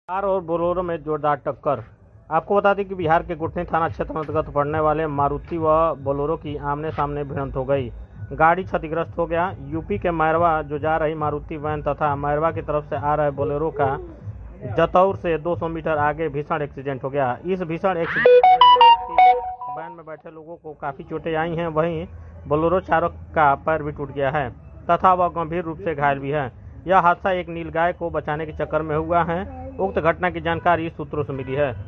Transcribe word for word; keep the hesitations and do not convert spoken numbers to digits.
Car और Bolero में जोरदार टक्कर। आपको बता दें कि बिहार के गुठनी थाना क्षेत्र अंतर्गत पड़ने वाले मारुति व बोलेरो की आमने सामने भिड़ंत हो गई। गाड़ी क्षतिग्रस्त हो गया। यूपी के मैरवा जो जा रही मारुति वैन तथा मैरवा की तरफ से आ रहे बोलेरो का जतौर से दो सौ मीटर आगे भीषण एक्सीडेंट हो गया। इस भीषण एक्सीडेंट में वैन में बैठे लोगों को काफ़ी चोटें आई हैं। वहीं बोलेरो चालक का पैर भी टूट गया है तथा वह गंभीर रूप से घायल भी है। यह हादसा एक नीलगाय को बचाने के चक्कर में हुआ है। उक्त घटना की जानकारी सूत्रों से मिली है।